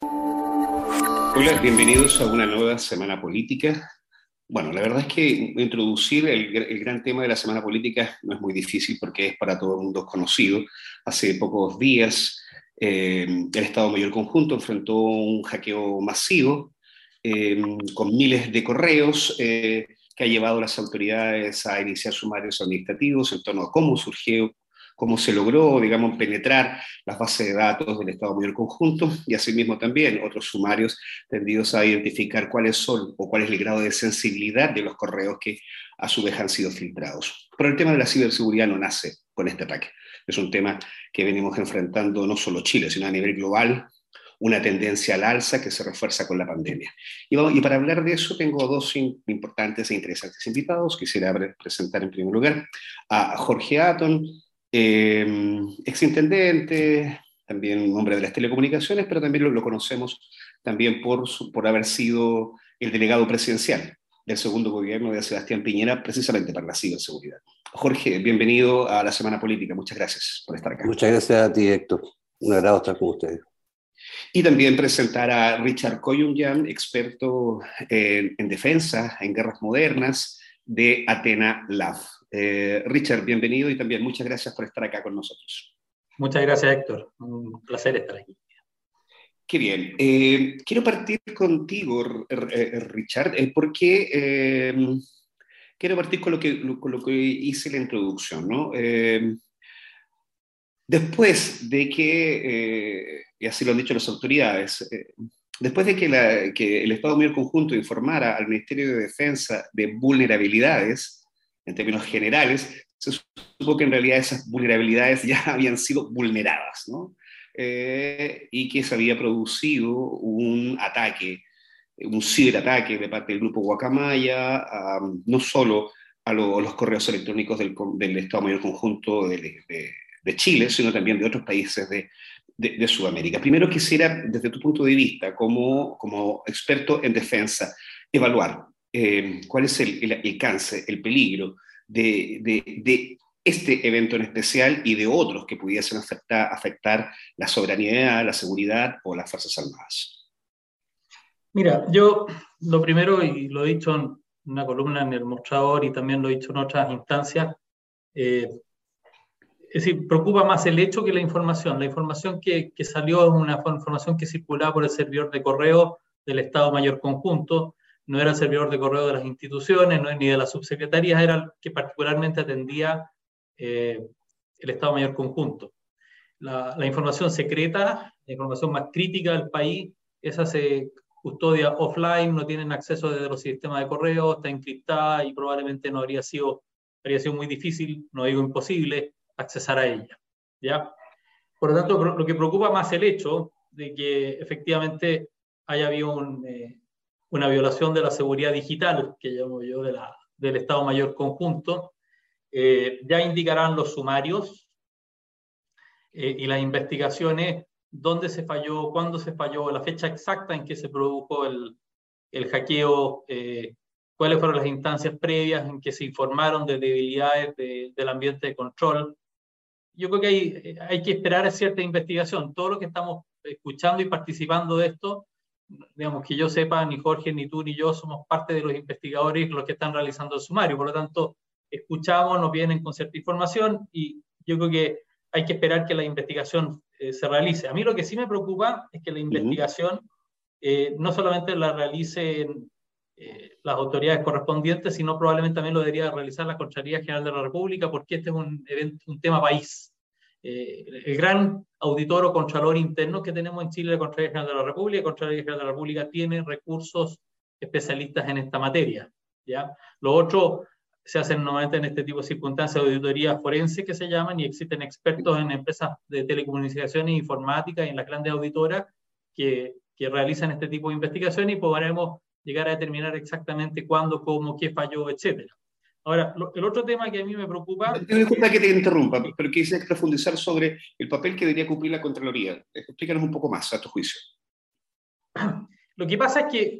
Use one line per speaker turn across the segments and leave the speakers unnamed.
Hola, bienvenidos a una nueva semana política. Bueno, la verdad es que introducir el gran tema de la semana política no es muy difícil porque es para todo el mundo conocido. Hace pocos días el Estado Mayor Conjunto enfrentó un hackeo masivo eh, con miles de correos que ha llevado a las autoridades a iniciar sumarios administrativos en torno a cómo surgió, cómo se logró, digamos, penetrar las bases de datos del Estado Mayor Conjunto y asimismo también otros sumarios tendidos a identificar cuáles son o cuál es el grado de sensibilidad de los correos que a su vez han sido filtrados. Pero el tema de la ciberseguridad no nace con este ataque. Es un tema que venimos enfrentando no solo Chile, sino a nivel global, una tendencia al alza que se refuerza con la pandemia. Y para hablar de eso tengo dos importantes e interesantes invitados. Quisiera presentar en primer lugar a Jorge Atton, exintendente, también un hombre de las telecomunicaciones, pero también lo conocemos también por haber sido el delegado presidencial del segundo gobierno de Sebastián Piñera, precisamente para la ciberseguridad. Jorge, bienvenido a la Semana Política. Muchas gracias por estar acá.
Muchas gracias a ti, Héctor. Un agrado estar con ustedes.
Y también presentar a Richard Koyunyan, experto en defensa, en guerras modernas, de Athena Lab. Richard, bienvenido y también muchas gracias por estar acá con nosotros.
Muchas gracias, Héctor. Un placer estar aquí.
Qué bien. Quiero partir contigo, Richard, porque quiero partir con lo que hice la introducción, ¿no? Después de que, y así lo han dicho las autoridades, después de que el Estado Mayor Conjunto informara al Ministerio de Defensa de vulnerabilidades, en términos generales, se supo que en realidad esas vulnerabilidades ya habían sido vulneradas, ¿no? Y que se había producido un ataque, un ciberataque de parte del grupo Guacamaya, no solo a los correos electrónicos del Estado Mayor Conjunto de Chile, sino también de otros países de Sudamérica. Primero quisiera, desde tu punto de vista, como experto en defensa, evaluar cuál es el alcance, el peligro de este evento en especial y de otros que pudiesen afectar la soberanía, la seguridad o las Fuerzas Armadas.
Mira, yo lo primero, y lo he dicho en una columna en El Mostrador y también lo he dicho en otras instancias, es decir, preocupa más el hecho que la información. La información que salió es una información que circulaba por el servidor de correo del Estado Mayor Conjunto, no era el servidor de correo de las instituciones, no, ni de las subsecretarías, era el que particularmente atendía el Estado Mayor Conjunto. La información secreta, la información más crítica del país, esa se custodia offline, no tienen acceso desde los sistemas de correo, está encriptada y probablemente no habría sido muy difícil, no digo imposible, accesar a ella, ¿ya? Por lo tanto, lo que preocupa más el hecho de que efectivamente haya habido una violación de la seguridad digital, que llamo yo, del Estado Mayor Conjunto. Ya indicarán los sumarios y las investigaciones dónde se falló, cuándo se falló, la fecha exacta en que se produjo el hackeo, cuáles fueron las instancias previas en que se informaron de debilidades del ambiente de control. Yo creo que hay que esperar a cierta investigación. Todo lo que estamos escuchando y participando de esto, digamos, que yo sepa, ni Jorge, ni tú, ni yo somos parte de los investigadores los que están realizando el sumario. Por lo tanto, escuchamos, nos vienen con cierta información y yo creo que hay que esperar que la investigación se realice. A mí lo que sí me preocupa es que la investigación no solamente la realicen las autoridades correspondientes, sino probablemente también lo debería realizar la Contraloría General de la República, porque este es un tema país. El gran auditor o contralor interno que tenemos en Chile, la Contraloría General de la República, la Contraloría General de la República tiene recursos especialistas en esta materia, ¿ya? Lo otro se hacen normalmente en este tipo de circunstancias de auditoría forense que se llaman, y existen expertos en empresas de telecomunicaciones e informática y en las grandes auditoras que realizan este tipo de investigaciones y podremos llegar a determinar exactamente cuándo, cómo, qué falló, etcétera. Ahora, el otro tema que a mí me preocupa...
Disculpa que te interrumpa, pero quisiera profundizar sobre el papel que debería cumplir la Contraloría. Explícanos un poco más, a tu juicio.
Lo que pasa es que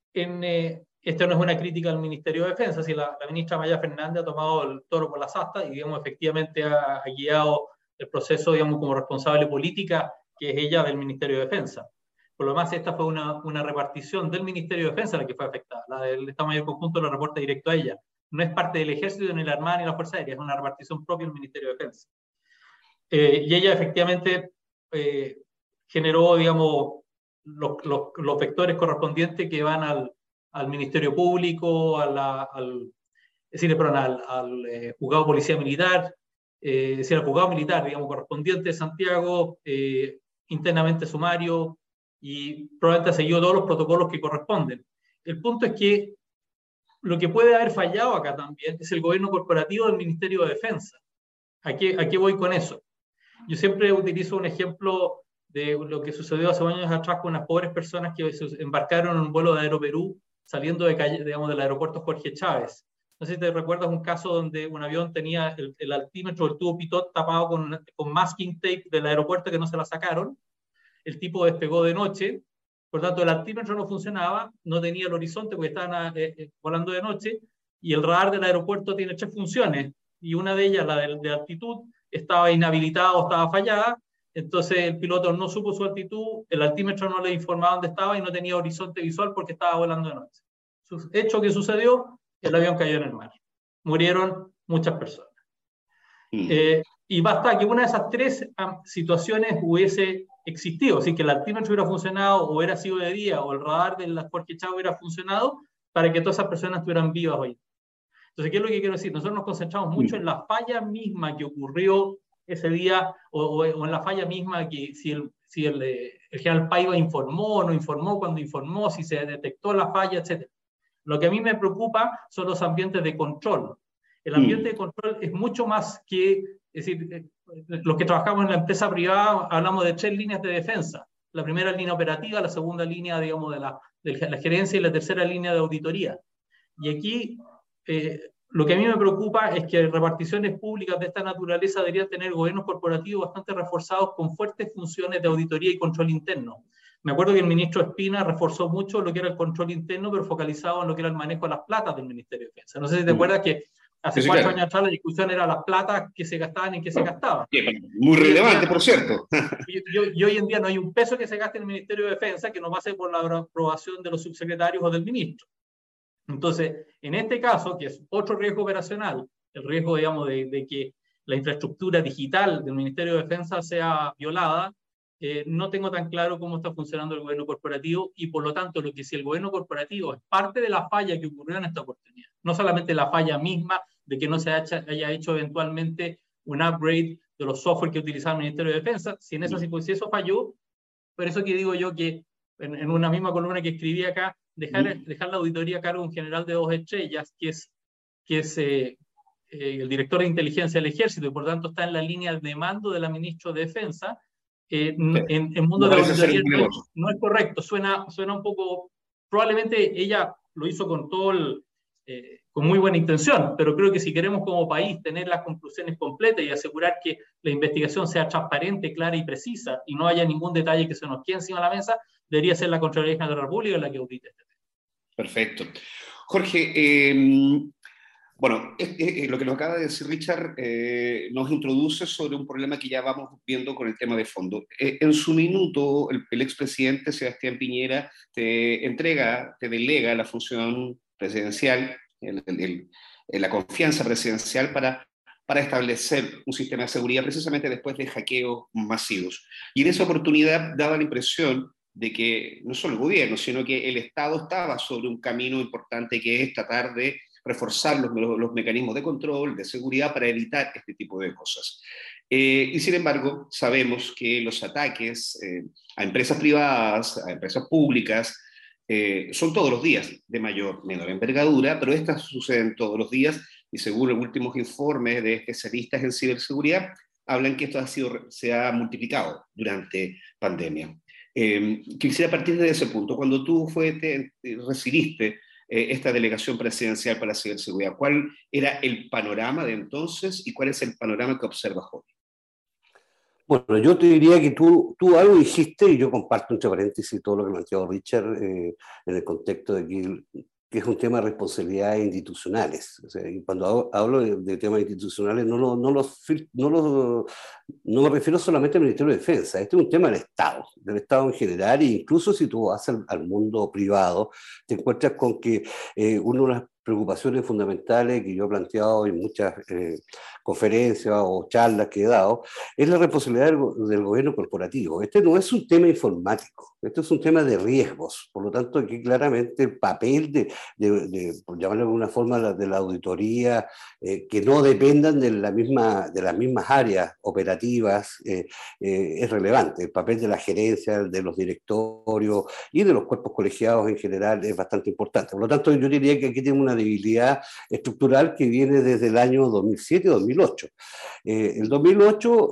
esto no es una crítica al Ministerio de Defensa, si la ministra Maya Fernández ha tomado el toro por las astas y, digamos, efectivamente ha guiado el proceso, digamos, como responsable política, que es ella del Ministerio de Defensa. Por lo demás, esta fue una repartición del Ministerio de Defensa la que fue afectada. La del Estado Mayor Conjunto la reporta directo a ella. No es parte del Ejército, ni la Armada, ni la Fuerza Aérea, es una repartición propia del Ministerio de Defensa. Y ella efectivamente generó, digamos, los vectores correspondientes que van al Ministerio Público, es decir, perdón, al Juzgado de Policía Militar, es decir, al Juzgado Militar, digamos, correspondiente de Santiago, internamente sumario, y probablemente ha seguido todos los protocolos que corresponden. El punto es que lo que puede haber fallado acá también es el gobierno corporativo del Ministerio de Defensa. ¿A qué voy con eso? Yo siempre utilizo un ejemplo de lo que sucedió hace años atrás con unas pobres personas que se embarcaron en un vuelo de Aeroperú saliendo digamos, del aeropuerto Jorge Chávez. No sé si te recuerdas un caso donde un avión tenía el altímetro del tubo pitot tapado con masking tape del aeropuerto que no se la sacaron. El tipo despegó de noche, por tanto el altímetro no funcionaba, no tenía el horizonte porque estaban volando de noche, y el radar del aeropuerto tiene 3 funciones, y una de ellas, la de altitud, estaba inhabilitada o estaba fallada. Entonces el piloto no supo su altitud, el altímetro no le informaba dónde estaba y no tenía horizonte visual porque estaba volando de noche. Hecho que sucedió, el avión cayó en el mar. Murieron muchas personas. Y basta que una de esas 3 situaciones hubiese existido, así que el altímetro hubiera funcionado, o hubiera sido de día, o el radar de la Jorge Chávez hubiera funcionado, para que todas esas personas estuvieran vivas hoy. Entonces, ¿qué es lo que quiero decir? Nosotros nos concentramos mucho en la falla misma que ocurrió ese día, o en la falla misma que si el general Paiva informó o no informó, cuando informó, si se detectó la falla, etc. Lo que a mí me preocupa son los ambientes de control. El ambiente de control es mucho más que, es decir, los que trabajamos en la empresa privada hablamos de 3 líneas de defensa. La primera línea operativa, la segunda línea, digamos, de la gerencia, y la tercera línea de auditoría. Y aquí lo que a mí me preocupa es que reparticiones públicas de esta naturaleza deberían tener gobiernos corporativos bastante reforzados con fuertes funciones de auditoría y control interno. Me acuerdo que el ministro Espina reforzó mucho lo que era el control interno, pero focalizado en lo que era el manejo de las platas del Ministerio de Defensa. No sé si te acuerdas que hace 4 años atrás la discusión era las platas que se gastaban y en qué se gastaban.
Muy relevante, por cierto.
Y hoy en día no hay un peso que se gaste en el Ministerio de Defensa que no pase por la aprobación de los subsecretarios o del ministro. Entonces, en este caso, que es otro riesgo operacional, el riesgo, digamos, de que la infraestructura digital del Ministerio de Defensa sea violada, no tengo tan claro cómo está funcionando el gobierno corporativo, y por lo tanto, lo que si el gobierno corporativo es parte de la falla que ocurrió en esta oportunidad, no solamente la falla misma de que no se haya hecho eventualmente un upgrade de los software que utilizaba el Ministerio de Defensa, si en esa circunstancia eso falló, por eso que digo yo que en una misma columna que escribí acá, dejar la auditoría a cargo de un general de 2 estrellas, que es el director de inteligencia del ejército, y por tanto está en la línea de mando de la ministra de Defensa, en mundo de la auditoría no es correcto, suena un poco, probablemente ella lo hizo con con muy buena intención, pero creo que si queremos como país tener las conclusiones completas y asegurar que la investigación sea transparente, clara y precisa, y no haya ningún detalle que se nos quede encima de la mesa, debería ser la Contraloría General de la República la que audite este tema.
Perfecto. Jorge, bueno, lo que nos acaba de decir Richard nos introduce sobre un problema que ya vamos viendo con el tema de fondo. En su minuto, el expresidente Sebastián Piñera te delega la función presidencial, la confianza presidencial para establecer un sistema de seguridad precisamente después de hackeos masivos. Y en esa oportunidad daba la impresión de que no solo el gobierno, sino que el Estado estaba sobre un camino importante, que es tratar de reforzar los mecanismos de control, de seguridad, para evitar este tipo de cosas. Y sin embargo, sabemos que los ataques a empresas privadas, a empresas públicas, son todos los días, de mayor o menor envergadura, pero estas suceden todos los días, y según los últimos informes de especialistas en ciberseguridad, hablan que esto se ha multiplicado durante pandemia. Quisiera partir de ese punto. Cuando tú recibiste esta delegación presidencial para la ciberseguridad, ¿cuál era el panorama de entonces y cuál es el panorama que observas hoy?
Bueno, yo te diría que tú algo dijiste, y yo comparto entre paréntesis todo lo que planteó Richard en el contexto de que que es un tema de responsabilidades institucionales. O sea, y cuando hablo de temas institucionales, no me refiero solamente al Ministerio de Defensa. Este es un tema del Estado en general, e incluso si tú vas al mundo privado, te encuentras con que una de las preocupaciones fundamentales que yo he planteado en muchas conferencias o charlas que he dado, es la responsabilidad del gobierno corporativo. Este no es un tema informático, este es un tema de riesgos. Por lo tanto, aquí claramente el papel por llamarlo de alguna forma, de la auditoría, que no dependan de las mismas áreas operativas, es relevante. El papel de la gerencia, de los directorios y de los cuerpos colegiados en general es bastante importante. Por lo tanto, yo diría que aquí tiene una debilidad estructural que viene desde el año 2007-2008. El 2008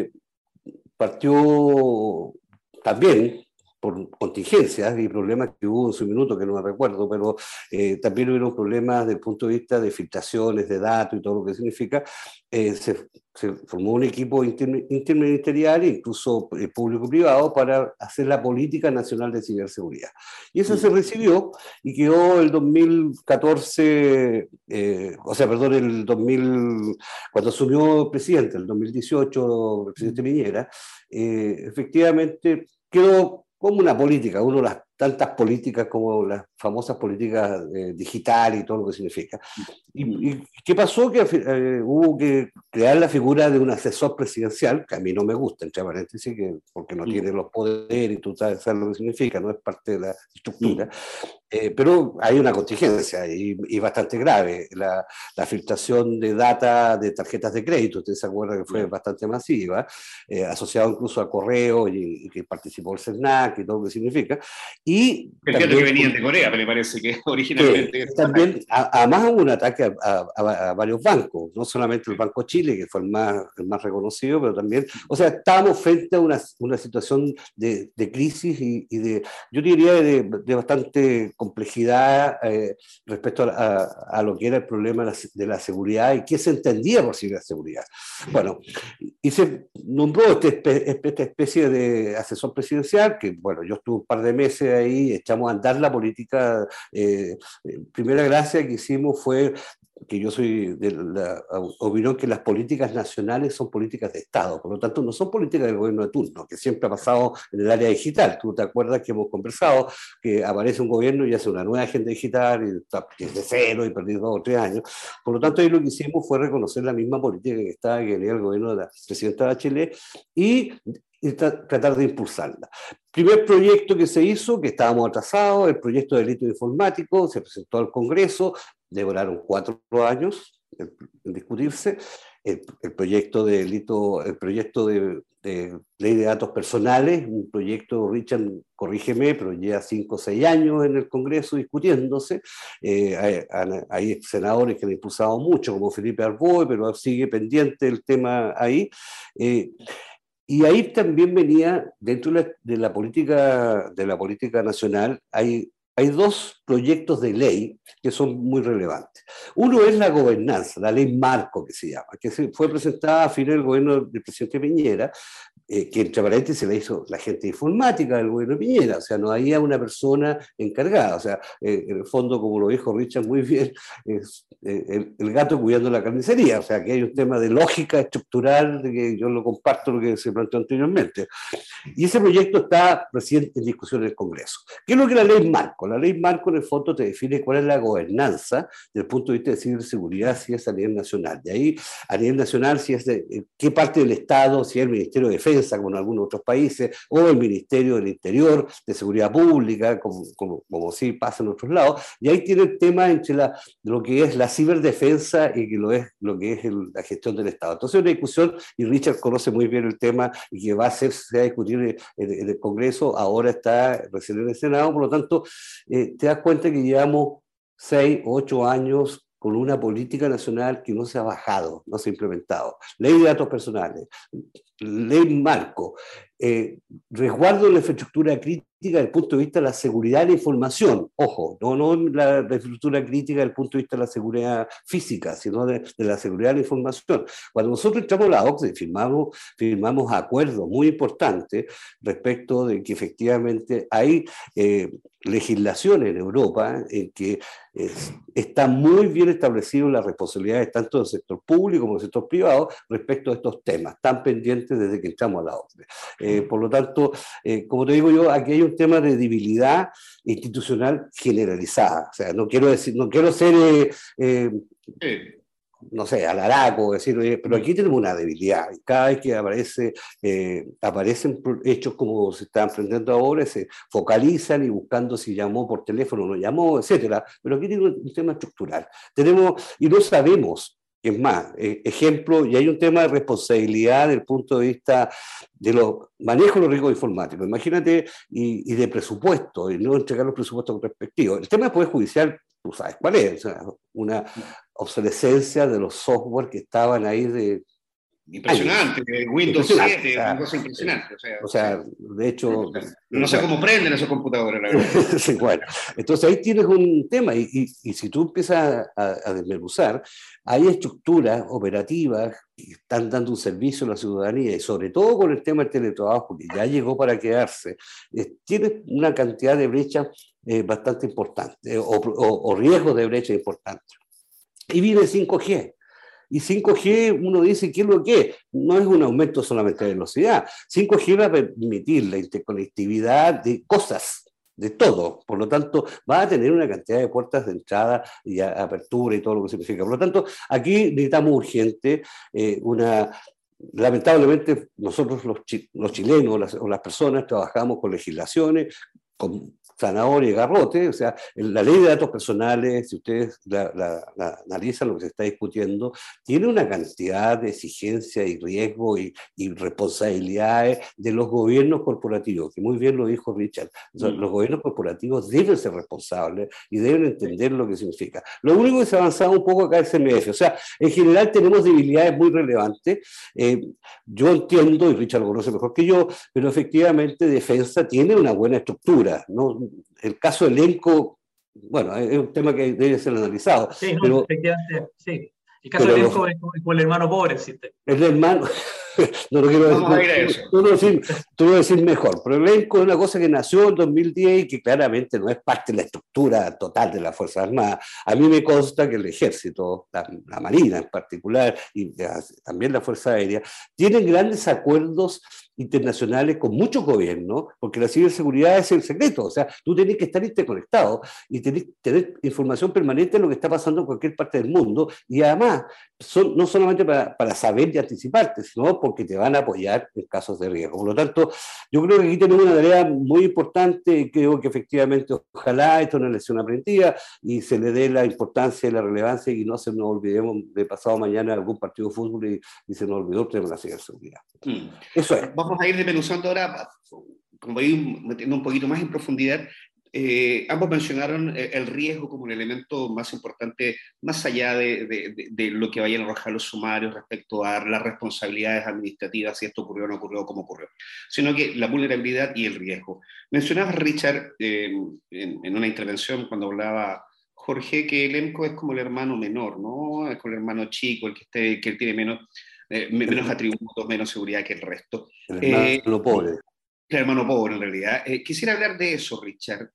partió también por contingencias y problemas que hubo en su minuto, que no me recuerdo, pero también hubo problemas desde el punto de vista de filtraciones de datos y todo lo que significa. Se formó un equipo interministerial, incluso público-privado, para hacer la política nacional de ciberseguridad. Y eso se recibió y quedó el 2014, cuando asumió el presidente, el 2018, el presidente Piñera, efectivamente quedó como una política, una de las tantas políticas como las famosas políticas digitales y todo lo que significa. ¿Y qué pasó? Que hubo que crear la figura de un asesor presidencial, que a mí no me gusta, entre paréntesis, porque no tiene los poderes y tú sabes lo que significa, no es parte de la estructura. Pero hay una contingencia y bastante grave. La filtración de data de tarjetas de crédito, usted se acuerda que fue bastante masiva, asociado incluso a correo y que participó el CERNAC y todo lo que significa. Y
también, que venían de Corea, me parece que originalmente.
También, además hubo un ataque a varios bancos, no solamente el Banco Chile, que fue el más reconocido, pero también, o sea, estábamos frente a una situación de crisis y yo diría, de bastante complejidad respecto a lo que era el problema de la seguridad y qué se entendía por ciberseguridad. Bueno, y se nombró esta especie de asesor presidencial, que bueno, yo estuve un par de meses ahí, echamos a andar la política. Primera gracia que hicimos fue que yo soy de la opinión que las políticas nacionales son políticas de Estado, por lo tanto no son políticas del gobierno de turno, que siempre ha pasado en el área digital. Tú te acuerdas que hemos conversado que aparece un gobierno y hace una nueva agenda digital y está desde cero y perdido 2 o 3 años. Por lo tanto, ahí lo que hicimos fue reconocer la misma política que estaba, que tenía el gobierno de la presidenta Bachelet y tratar de impulsarla. Primer proyecto que se hizo, que estábamos atrasados, el proyecto de delito informático, se presentó al Congreso, demoraron 4 años en discutirse. El proyecto de delito, el proyecto de ley de datos personales, un proyecto, Richard, corrígeme, pero lleva 5 o 6 años en el Congreso discutiéndose. Hay senadores que han impulsado mucho, como Felipe Arboe, pero sigue pendiente el tema ahí. Y ahí también venía, dentro de la política nacional, hay 2 proyectos de ley que son muy relevantes. Uno es la gobernanza, la ley marco que se llama, que fue presentada a fines del gobierno del presidente Piñera, que entre paréntesis se la hizo la gente informática del gobierno de Piñera, o sea, no había una persona encargada, o sea, en el fondo, como lo dijo Richard muy bien, es el gato cuidando la carnicería, o sea, que hay un tema de lógica estructural, de que yo lo comparto lo que se planteó anteriormente. Y ese proyecto está recién en discusión en el Congreso. ¿Qué es lo que es la ley marco? La ley marco en el fondo te define cuál es la gobernanza desde el punto de vista de ciberseguridad, si es a nivel nacional. De ahí, a nivel nacional, si es qué parte del Estado, si es el Ministerio de Defensa, como en algunos otros países, o el Ministerio del Interior, de Seguridad Pública, como sí pasa en otros lados. Y ahí tiene el tema entre lo que es la ciberdefensa y lo que es la gestión del Estado. Entonces, una discusión, y Richard conoce muy bien el tema, y que va a discutir en el Congreso, ahora está recién en el Senado, por lo tanto, te das cuenta que llevamos 6 o 8 años con una política nacional que no se ha bajado, no se ha implementado. Ley de datos personales, ley marco, resguardo de la infraestructura crítica desde el punto de vista de la seguridad de la información, ojo, no la infraestructura crítica desde el punto de vista de la seguridad física, sino de la seguridad de la información. Cuando nosotros entramos a la OCDE, firmamos acuerdos muy importantes respecto de que efectivamente hay legislación en Europa en que está muy bien establecido las responsabilidades tanto del sector público como del sector privado respecto a estos temas, tan pendientes desde que entramos a la OCDE. Por lo tanto, como te digo yo, aquí hay un tema de debilidad institucional generalizada. O sea, no quiero ser no sé, alaraco, decir, pero aquí tenemos una debilidad. Cada vez que aparecen hechos como se están enfrentando ahora, se focalizan y buscando si llamó por teléfono, no llamó, etcétera. Pero aquí tenemos un tema estructural. Y no sabemos. Es más, ejemplo, y hay un tema de responsabilidad desde el punto de vista de los manejos de los riesgos informáticos. Imagínate, y de presupuesto, y no entregar los presupuestos respectivos. El tema del Poder Judicial, tú sabes cuál es, o sea, una obsolescencia de los software que estaban ahí de...
Impresionante, Windows 7, una cosa impresionante.
O sea, de hecho...
No sé cómo prenden esos computadores, la verdad.
Sí, bueno, entonces ahí tienes un tema, y si tú empiezas a desmenuzar, hay estructuras operativas que están dando un servicio a la ciudadanía, y sobre todo con el tema del teletrabajo, que ya llegó para quedarse, tiene una cantidad de brechas bastante importante, o riesgos de brecha importantes. Y viene 5G. Y 5G, uno dice, ¿qué es lo que es? No es un aumento solamente de velocidad. 5G va a permitir la interconectividad de cosas, de todo. Por lo tanto, va a tener una cantidad de puertas de entrada y apertura y todo lo que significa. Por lo tanto, aquí necesitamos urgente lamentablemente, nosotros los chilenos o las personas trabajamos con legislaciones, con zanahoria y garrote, o sea, la ley de datos personales, si ustedes la analizan lo que se está discutiendo, tiene una cantidad de exigencias y riesgos y responsabilidades de los gobiernos corporativos, que muy bien lo dijo Richard. O sea, los gobiernos corporativos deben ser responsables y deben entender lo que significa. Lo único que se ha avanzado un poco acá es el CMF, o sea, en general tenemos debilidades muy relevantes. Yo entiendo, y Richard lo conoce mejor que yo, pero efectivamente Defensa tiene una buena estructura, ¿no? El caso del ENCO, bueno, es un tema que debe ser analizado.
Sí, no,
pero,
efectivamente, sí. El caso del ENCO es como el hermano pobre existe.
El hermano, no lo quiero decir.
Vamos a ir a eso.
Tú lo decir mejor, pero el ENCO es una cosa que nació en 2010 y que claramente no es parte de la estructura total de las Fuerzas Armadas. A mí me consta que el Ejército, la Marina en particular, y también la Fuerza Aérea, tienen grandes acuerdos internacionales con muchos gobiernos, porque la ciberseguridad es el secreto, o sea, tú tienes que estar interconectado y tenés que tener información permanente de lo que está pasando en cualquier parte del mundo, y además, no solamente para saber y anticiparte, sino porque te van a apoyar en casos de riesgo. Por lo tanto, yo creo que aquí tenemos una tarea muy importante, y creo que efectivamente, ojalá esto es una lección aprendida, y se le dé la importancia y la relevancia, y no se nos olvidemos de pasado mañana algún partido de fútbol y se nos olvidó el tema de la ciberseguridad. Eso es.
Vamos a ir desmenuzando ahora, como ir metiendo un poquito más en profundidad. Ambos mencionaron el riesgo como un elemento más importante, más allá de lo que vayan a arrojar los sumarios respecto a las responsabilidades administrativas, si esto ocurrió o no ocurrió, cómo ocurrió, sino que la vulnerabilidad y el riesgo. Mencionabas, Richard, en una intervención cuando hablaba Jorge, que el ENCO es como el hermano menor, ¿no? Es como el hermano chico, el que tiene menos atributos, menos seguridad que el resto.
El hermano pobre.
El hermano pobre, en realidad. Quisiera hablar de eso, Richard.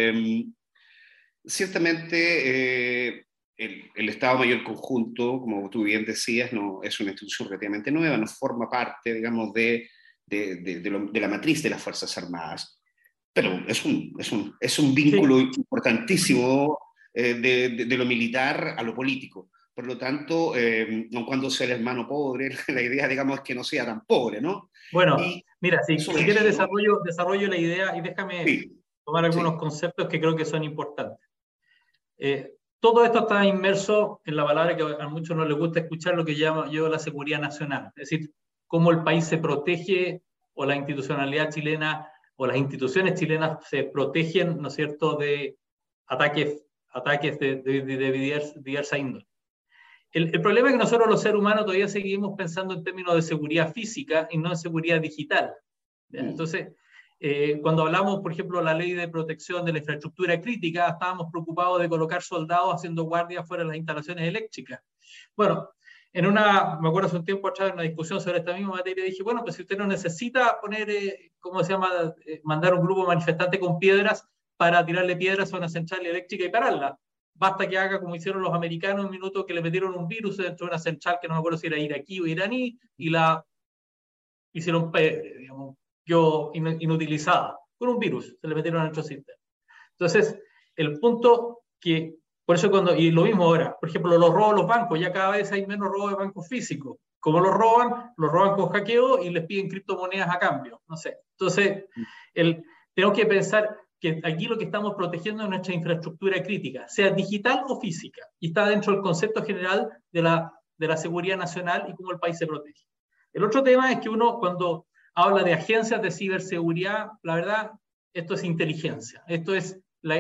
Ciertamente, el Estado Mayor Conjunto, como tú bien decías, no es una institución relativamente nueva, no forma parte, digamos, de la matriz de las Fuerzas Armadas, pero es un vínculo importantísimo de lo militar a lo político. Por lo tanto, no cuando sea el hermano pobre, la idea, digamos, es que no sea tan pobre, ¿no?
Bueno, mira, si quieres desarrollo la idea y déjame tomar algunos conceptos que creo que son importantes. Todo esto está inmerso en la palabra que a muchos no les gusta escuchar, lo que llamo yo la seguridad nacional. Es decir, cómo el país se protege, o la institucionalidad chilena, o las instituciones chilenas se protegen, ¿no es cierto?, de ataques de diversa índole. El problema es que nosotros los seres humanos todavía seguimos pensando en términos de seguridad física y no en seguridad digital. Entonces, cuando hablamos, por ejemplo, de la ley de protección de la infraestructura crítica, estábamos preocupados de colocar soldados haciendo guardia fuera de las instalaciones eléctricas. Bueno, me acuerdo hace un tiempo atrás en una discusión sobre esta misma materia, dije, bueno, pues si usted no necesita poner, ¿cómo se llama?, mandar un grupo manifestante con piedras para tirarle piedras a una central eléctrica y pararla. Basta que haga como hicieron los americanos un minuto, que le metieron un virus dentro de una central, que no me acuerdo si era iraquí o iraní, y la hicieron, digamos, inutilizada. Con un virus se le metieron a nuestro sistema. Entonces, el punto que, por eso y lo mismo ahora, por ejemplo, los robos a los bancos, ya cada vez hay menos robos de bancos físicos. Como los roban con hackeo y les piden criptomonedas a cambio. No sé. Entonces, tenemos que pensar que aquí lo que estamos protegiendo es nuestra infraestructura crítica, sea digital o física, y está dentro del concepto general de la seguridad nacional y cómo el país se protege. El otro tema es que uno, cuando habla de agencias de ciberseguridad, la verdad, esto es inteligencia. Esto es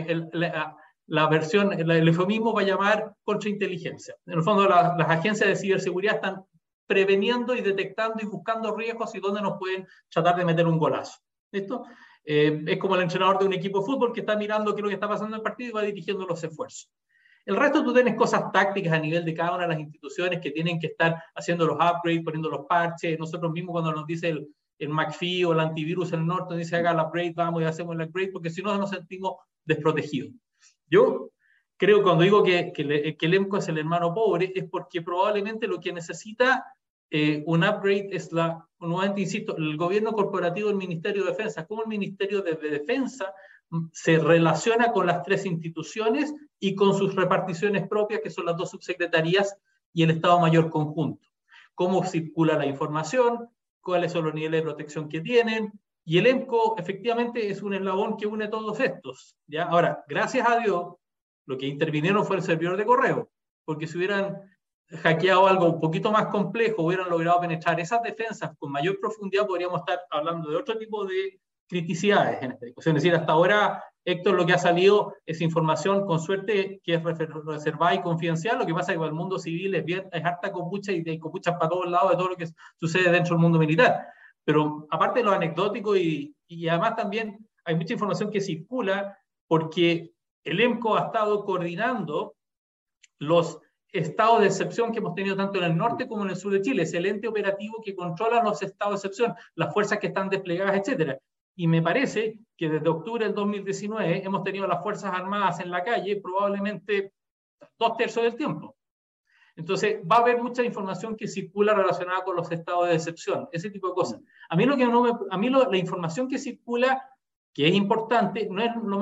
la versión, el eufemismo va a llamar contrainteligencia. En el fondo, las agencias de ciberseguridad están preveniendo y detectando y buscando riesgos y dónde nos pueden tratar de meter un golazo. ¿Listo? Es como el entrenador de un equipo de fútbol que está mirando qué es lo que está pasando en el partido y va dirigiendo los esfuerzos. El resto tú tienes cosas tácticas a nivel de cada una de las instituciones que tienen que estar haciendo los upgrades, poniendo los parches. Nosotros mismos cuando nos dice el McAfee o el antivirus en el norte, nos dice haga el upgrade, vamos y hacemos el upgrade, porque si no nos sentimos desprotegidos. Yo creo, cuando digo que el EMCO es el hermano pobre, es porque probablemente lo que necesita un upgrade es nuevamente insisto, el gobierno corporativo del Ministerio de Defensa. Cómo el Ministerio de Defensa se relaciona con las tres instituciones y con sus reparticiones propias, que son las dos subsecretarías y el Estado Mayor conjunto. Cómo circula la información, cuáles son los niveles de protección que tienen, y el EMCO efectivamente es un eslabón que une todos estos. ¿Ya? Ahora, gracias a Dios, lo que intervinieron fue el servidor de correo, porque si hubieran hackeado algo un poquito más complejo, hubieran logrado penetrar esas defensas con mayor profundidad, podríamos estar hablando de otro tipo de criticidades en esta discusión. Es decir, hasta ahora, Héctor, lo que ha salido es información, con suerte, que es reservada y confidencial. Lo que pasa es que el mundo civil es harta copucha y copuchas para todos lados de todo lo que sucede dentro del mundo militar. Pero aparte de lo anecdótico y además también hay mucha información que circula porque el EMCO ha estado coordinando los estados de excepción que hemos tenido tanto en el norte como en el sur de Chile. Es el ente operativo que controla los estados de excepción, las fuerzas que están desplegadas, etcétera. Y me parece que desde octubre del 2019 hemos tenido las Fuerzas Armadas en la calle probablemente 2/3 del tiempo. Entonces, va a haber mucha información que circula relacionada con los estados de excepción, ese tipo de cosas. A mí, la información que circula, que es importante, no es lo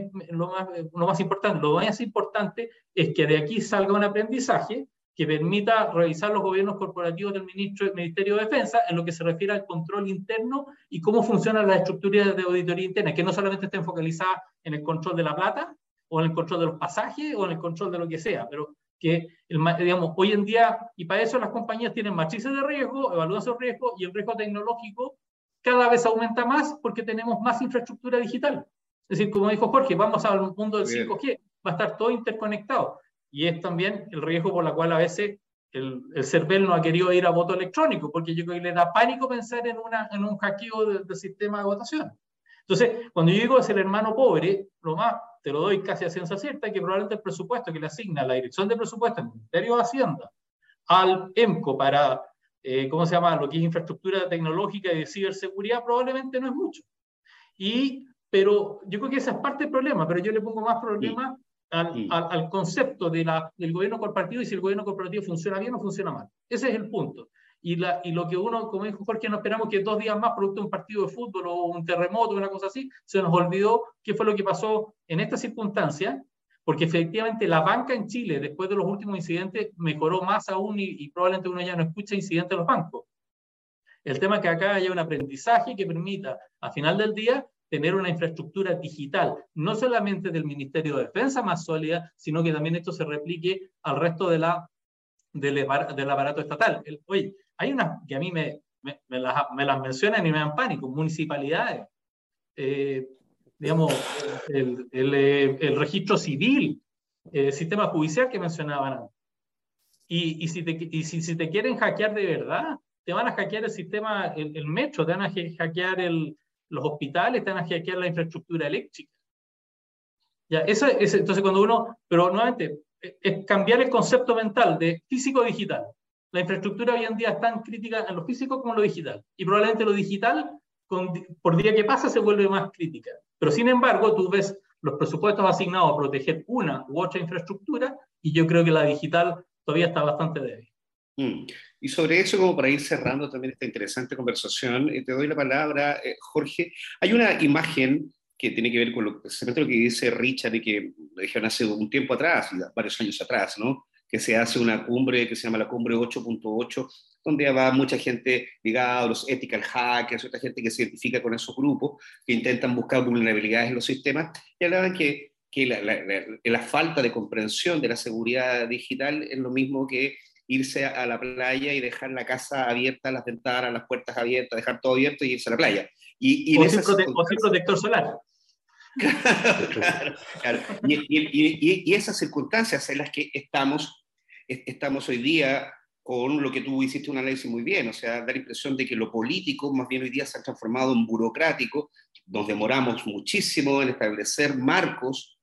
más importante. Lo más importante es que de aquí salga un aprendizaje que permita revisar los gobiernos corporativos del Ministerio de Defensa en lo que se refiere al control interno y cómo funcionan las estructuras de auditoría interna, que no solamente estén focalizadas en el control de la plata, o en el control de los pasajes, o en el control de lo que sea, pero que, digamos, hoy en día, y para eso las compañías tienen matrices de riesgo, evalúan esos riesgos, y el riesgo tecnológico cada vez aumenta más porque tenemos más infraestructura digital. Es decir, como dijo Jorge, vamos al mundo del 5G, va a estar todo interconectado. Y es también el riesgo por la cual a veces el CERVEL no ha querido ir a voto electrónico, porque yo creo que le da pánico pensar en un hackeo del sistema de votación. Entonces, cuando yo digo es el hermano pobre, lo más, te lo doy casi a ciencia cierta, que probablemente el presupuesto que le asigna la Dirección de Presupuesto del Ministerio de Hacienda al EMCO para, ¿cómo se llama?, lo que es infraestructura tecnológica y de ciberseguridad, probablemente no es mucho. Pero yo creo que esa es parte del problema, pero yo le pongo más problema al concepto del gobierno corporativo y si el gobierno corporativo funciona bien o funciona mal. Ese es el punto. Y lo que uno, como dijo Jorge, no esperamos que 2 días más, producto de un partido de fútbol o un terremoto o una cosa así, se nos olvidó qué fue lo que pasó en esta circunstancia, porque efectivamente la banca en Chile, después de los últimos incidentes, mejoró más aún y probablemente uno ya no escucha incidentes de los bancos. El tema es que acá haya un aprendizaje que permita, al final del día, tener una infraestructura digital, no solamente del Ministerio de Defensa más sólida, sino que también esto se replique al resto del aparato estatal. Oye, hay unas que a mí me las mencionan y me dan pánico, municipalidades, digamos, el registro civil, el sistema judicial que mencionaban antes. si te quieren hackear de verdad, te van a hackear el sistema, el metro, te van a hackear los hospitales, te van a hackear la infraestructura eléctrica. Ya, entonces cuando uno, pero nuevamente, es cambiar el concepto mental de físico-digital. La infraestructura hoy en día es tan crítica en lo físico como en lo digital. Y probablemente lo digital, por día que pasa, se vuelve más crítica. Pero sin embargo, tú ves los presupuestos asignados a proteger una u otra infraestructura, y yo creo que la digital todavía está bastante débil.
Y sobre eso, como para ir cerrando también esta interesante conversación, te doy la palabra, Jorge. Hay una imagen que tiene que ver con lo que dice Richard y que lo dijeron hace un tiempo atrás, varios años atrás, ¿no? Que se hace una cumbre que se llama la cumbre 8.8, donde va mucha gente ligada a los ethical hackers, otra gente que se identifica con esos grupos, que intentan buscar vulnerabilidades en los sistemas, y hablaban que la falta de comprensión de la seguridad digital es lo mismo que irse a la playa y dejar la casa abierta, las ventanas, las puertas abiertas, dejar todo abierto y irse a la playa.
O sin protector solar.
Claro, claro. Y esas circunstancias en las que estamos hoy día con lo que tú hiciste un análisis muy bien, o sea, da la impresión de que lo político más bien hoy día se ha transformado en burocrático, nos demoramos muchísimo en establecer marcos,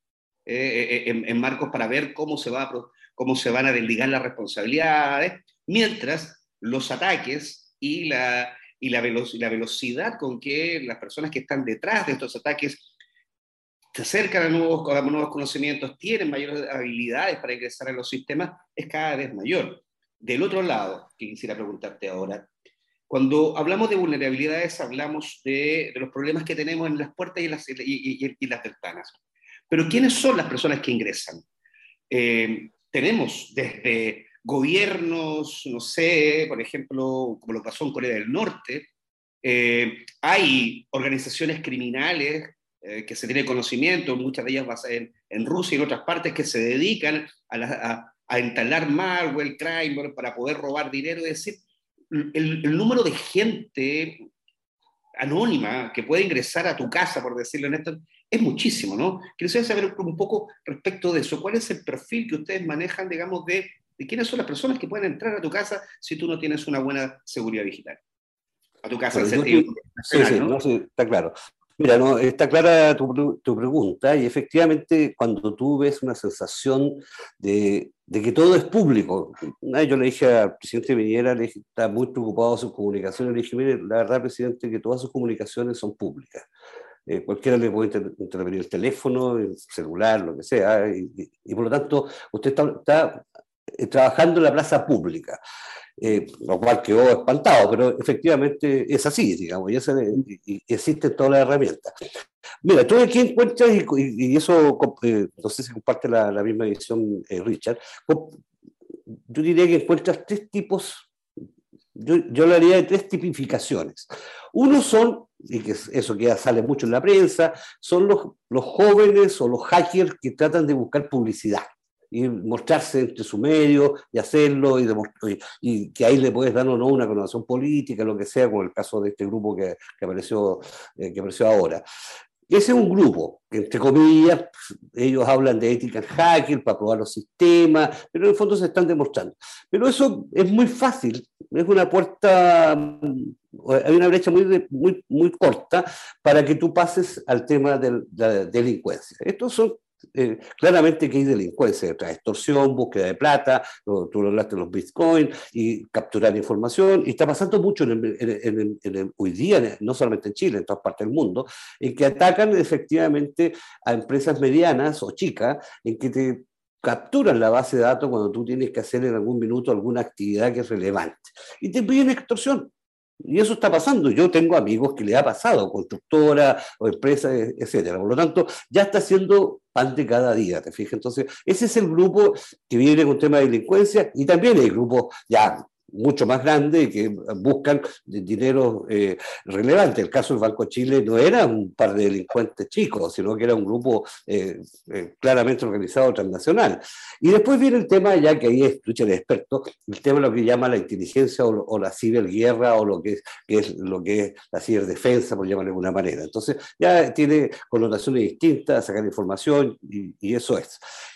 en marcos para ver cómo se van a desligar las responsabilidades, mientras los ataques y la velocidad con que las personas que están detrás de estos ataques se acercan a nuevos conocimientos, tienen mayores habilidades para ingresar a los sistemas, es cada vez mayor. Del otro lado, que quisiera preguntarte ahora, cuando hablamos de vulnerabilidades, hablamos de los problemas que tenemos en las puertas y las ventanas. Pero ¿quiénes son las personas que ingresan? Tenemos desde gobiernos, no sé, por ejemplo, como lo pasó en Corea del Norte, hay organizaciones criminales que se tiene conocimiento, muchas de ellas basadas en Rusia y en otras partes, que se dedican a instalar malware, crimeware, para poder robar dinero. Es decir, el número de gente anónima que puede ingresar a tu casa, por decirlo en esto, es muchísimo, ¿no? Quisiera saber un poco respecto de eso. ¿Cuál es el perfil que ustedes manejan, digamos, de quiénes son las personas que pueden entrar a tu casa si tú no tienes una buena seguridad digital? A tu casa,
Bueno,
en sentido nacional,
sí,
¿no?
no, sí, está claro. Mira, no, está clara tu pregunta, y efectivamente cuando tú ves una sensación de que todo es público. Yo le dije al presidente Piñera, le dije, está muy preocupado de sus comunicaciones, le dije, mire, la verdad, presidente, que todas sus comunicaciones son públicas. Cualquiera le puede intervenir el teléfono, el celular, lo que sea, y por lo tanto usted está trabajando en la plaza pública. Lo cual quedó espantado, pero efectivamente es así, digamos, y existen todas las herramientas. Mira, tú aquí encuentras, y eso no sé si comparte la misma visión, Richard, yo diría que encuentras tres tipos, yo le haría de tres tipificaciones. Uno son, y que eso que ya sale mucho en la prensa, son los jóvenes o los hackers que tratan de buscar publicidad y mostrarse entre su medio y hacerlo, y que ahí le puedes dar o no una connotación política, lo que sea, como el caso de este grupo que apareció ahora. Ese es un grupo, que entre comillas, ellos hablan de ética hacker para probar los sistemas, pero en el fondo se están demostrando. Pero eso es muy fácil, es una puerta, hay una brecha muy corta para que tú pases al tema de la delincuencia. Estos son claramente que hay delincuencia detrás, extorsión, búsqueda de plata, tú lo hablaste de los bitcoins, y capturar información, y está pasando mucho hoy día, no solamente en Chile, en todas partes del mundo, en que atacan efectivamente a empresas medianas o chicas, en que te capturan la base de datos cuando tú tienes que hacer en algún minuto alguna actividad que es relevante, y te piden extorsión. Y eso está pasando. Yo tengo amigos que le ha pasado, constructoras o empresas, etcétera. Por lo tanto, ya está siendo pan de cada día, ¿te fijas? Entonces, ese es el grupo que viene con tema de delincuencia, y también hay grupos ya mucho más grandes que buscan dinero relevante. El caso del Banco de Chile no era un par de delincuentes chicos, sino que era un grupo claramente organizado transnacional. Y después viene el tema, ya que ahí es el experto, el tema de lo que llama la inteligencia o la ciberguerra, o lo que es la ciberdefensa, por llamarlo de alguna manera. Entonces ya tiene connotaciones distintas, sacar información, y eso es.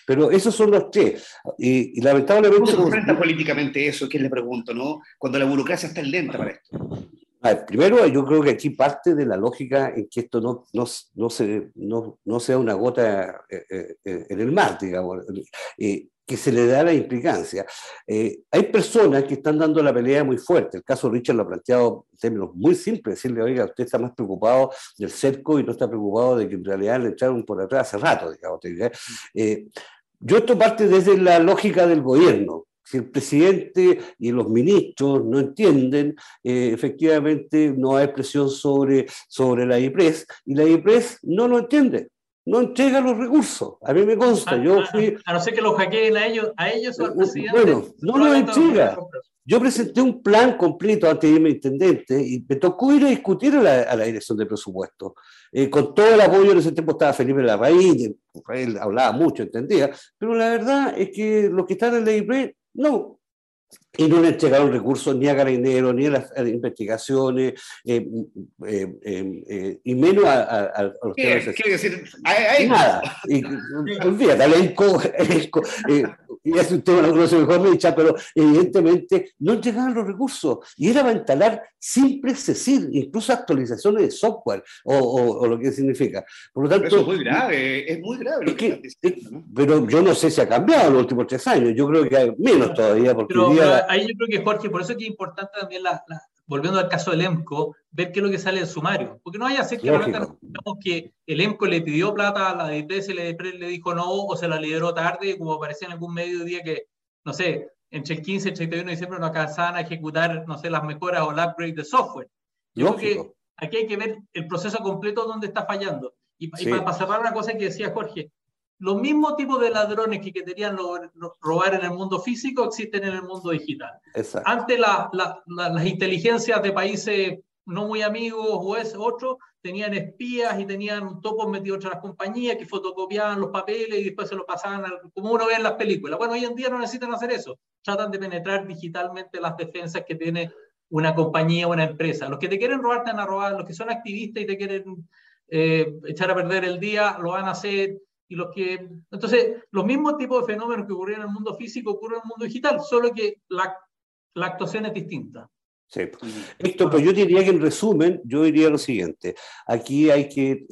Pero esos son los tres. Y lamentablemente...
¿Cómo se enfrenta políticamente eso? ¿Qué le pregunto, no? Cuando la burocracia está lenta para esto.
Primero, yo creo que aquí parte de la lógica en que esto no sea una gota en el mar, digamos, que se le da la implicancia. Hay personas que están dando la pelea muy fuerte. El caso de Richard lo ha planteado en términos muy simples, decirle, oiga, usted está más preocupado del cerco y no está preocupado de que en realidad le echaron por atrás hace rato, digamos. Yo esto parte desde la lógica del gobierno. Si el presidente y los ministros no entienden, efectivamente no hay presión sobre la IPRES, y la IPRES no lo entiende, no entrega los recursos. A mí me consta, yo fui...
A no ser que los hackeen a ellos o al presidente.
Bueno, no lo entrega. Yo presenté un plan completo antes de irme intendente y me tocó ir a discutir a la dirección de presupuesto. Con todo el apoyo, en ese tiempo estaba Felipe Larraín, él hablaba mucho, entendía, pero la verdad es que los que están en la IPRES, no. Y no le entregaron recursos ni a Carabineros, ni a las investigaciones, y menos a los temas.
Quiere decir,
nada. Olvídate, elenco, y es un tema, no lo sé mejor, Mecha, pero evidentemente no llegaban los recursos. Y era para instalar simples CECIR, incluso actualizaciones de software, o lo que significa. Por lo tanto,
eso es muy grave, lo que estás diciendo, ¿no?
Pero yo no sé si ha cambiado en los últimos 3 años, yo creo que hay menos todavía. Porque
ahí yo creo que, Jorge, por eso es que es importante también, volviendo al caso del EMCO, ver qué es lo que sale del sumario. Porque no vaya a ser que digamos que el EMCO le pidió plata a la DIPRES y la DIPRES le dijo no, o se la lideró tarde, como aparecía en algún medio de día que, no sé, entre el 15 y el 31 de diciembre no alcanzaban a ejecutar, no sé, las mejoras o el upgrade de software. Yo creo que aquí hay que ver el proceso completo donde está fallando. Y para cerrar una cosa que decía Jorge, los mismos tipos de ladrones que querían robar en el mundo físico existen en el mundo digital.
Exacto.
Antes las inteligencias de países no muy amigos o otros tenían espías y tenían topos metidos entre las compañías que fotocopiaban los papeles y después se los pasaban, como uno ve en las películas. Bueno, hoy en día no necesitan hacer eso. Tratan de penetrar digitalmente las defensas que tiene una compañía o una empresa. Los que te quieren robar, te van a robar. Los que son activistas y te quieren echar a perder el día, lo van a hacer. Entonces, los mismos tipos de fenómenos que ocurrieron en el mundo físico ocurren en el mundo digital, solo que la actuación es distinta.
Sí. Héctor, pero yo diría que en resumen, yo diría lo siguiente, aquí hay que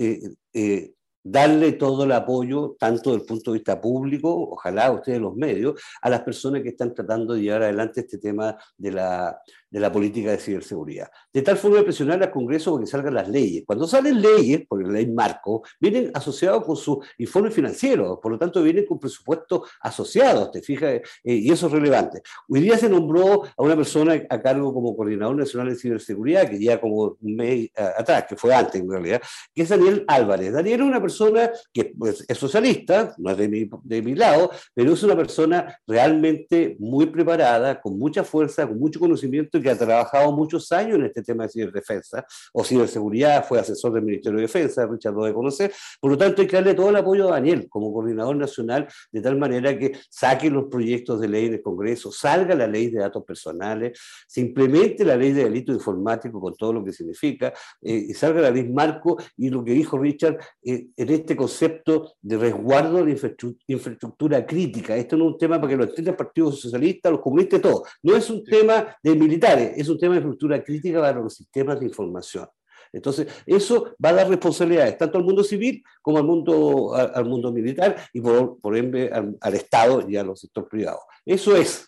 darle todo el apoyo, tanto desde el punto de vista público, ojalá ustedes los medios, a las personas que están tratando de llevar adelante este tema de la política de ciberseguridad. De tal forma de presionar al Congreso para que salgan las leyes. Cuando salen leyes, porque la ley marco, vienen asociados con su informe financiero, por lo tanto vienen con presupuestos asociados, ¿te fijas? Y eso es relevante. Hoy día se nombró a una persona a cargo como Coordinador Nacional de Ciberseguridad, que ya como un mes atrás, que fue antes en realidad, que es Daniel Álvarez. Daniel es una persona que pues, es socialista, no es de mi lado, pero es una persona realmente muy preparada, con mucha fuerza, con mucho conocimiento, que ha trabajado muchos años en este tema de ciberdefensa o ciberseguridad, fue asesor del Ministerio de Defensa, Richard lo debe conocer. Por lo tanto, hay que darle todo el apoyo a Daniel como coordinador nacional, de tal manera que saque los proyectos de ley en el Congreso, salga la ley de datos personales, se implemente la ley de delito informático con todo lo que significa, y salga la ley marco y lo que dijo Richard en este concepto de resguardo de infraestructura crítica. Esto no es un tema para que lo entienda el Partido Socialista, los comunistas, todo. No es un tema de militares, es un tema de infraestructura crítica para los sistemas de información. Entonces, eso va a dar responsabilidades tanto al mundo civil como al mundo militar y por ende al Estado y a los sectores privados. Eso es.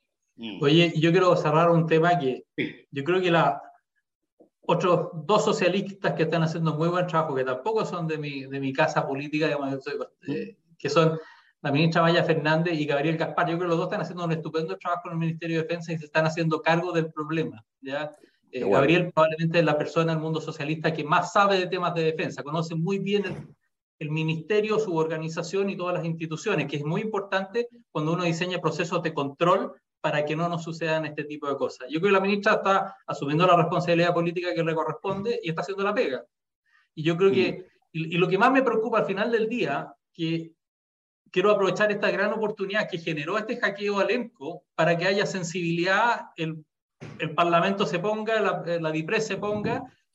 Oye, yo quiero cerrar un tema que yo creo que otros dos socialistas que están haciendo muy buen trabajo, que tampoco son de mi casa política, digamos, que son la ministra Maya Fernández y Gabriel Gaspar. Yo creo que los dos están haciendo un estupendo trabajo en el Ministerio de Defensa y se están haciendo cargo del problema, ¿ya? Bueno. Gabriel probablemente es la persona del mundo socialista que más sabe de temas de defensa, conoce muy bien el ministerio, su organización y todas las instituciones, que es muy importante cuando uno diseña procesos de control para que no nos sucedan este tipo de cosas. Yo creo que la ministra está asumiendo la responsabilidad política que le corresponde y está haciendo la pega. Y yo creo que, y lo que más me preocupa al final del día, que quiero aprovechar esta gran oportunidad que generó este hackeo al EMCO para que haya sensibilidad, el Parlamento se ponga, la DIPRES se ponga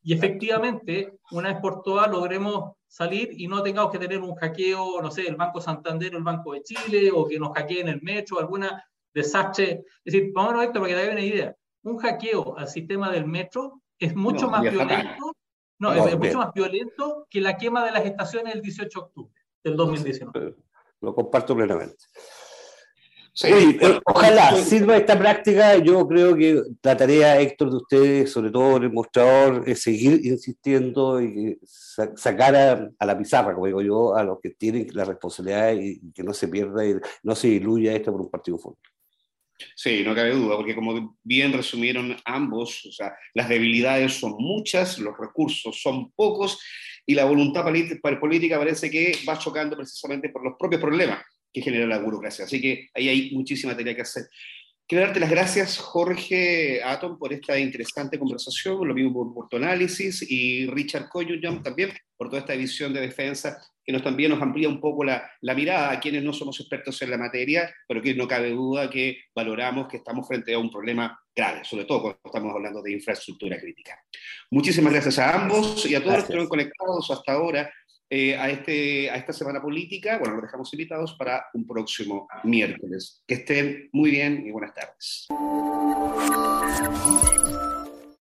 y efectivamente, una vez por todas, logremos salir y no tengamos que tener un hackeo, no sé, el Banco Santander o el Banco de Chile, o que nos hackeen el metro, alguna desastre. Es decir, vamos a ver esto para que te hagan una idea. Un hackeo al sistema del metro es mucho más violento, es mucho más violento que la quema de las estaciones del 18 de octubre del 2019.
Lo comparto plenamente.
Sí,
ojalá sirva esta práctica. Yo creo que la tarea, Héctor, de ustedes, sobre todo en el mostrador, es seguir insistiendo y sacar a la pizarra, como digo yo, a los que tienen la responsabilidad y que no se pierda y no se diluya esto por un partido de fútbol.
Sí, no cabe duda, porque como bien resumieron ambos, o sea, las debilidades son muchas, los recursos son pocos y la voluntad política parece que va chocando precisamente por los propios problemas que genera la burocracia. Así que ahí hay muchísima tarea que hacer. Quiero darte las gracias, Jorge Atom, por esta interesante conversación, lo mismo por tu análisis, y Richard Coyunjam también por toda esta visión de defensa, que también nos amplía un poco la mirada a quienes no somos expertos en la materia, pero que no cabe duda que valoramos que estamos frente a un problema grave, sobre todo cuando estamos hablando de infraestructura crítica. Muchísimas gracias a ambos y a todos los que estuvieron conectados hasta ahora a esta semana política. Bueno, los dejamos invitados para un próximo miércoles. Que estén muy bien y buenas tardes.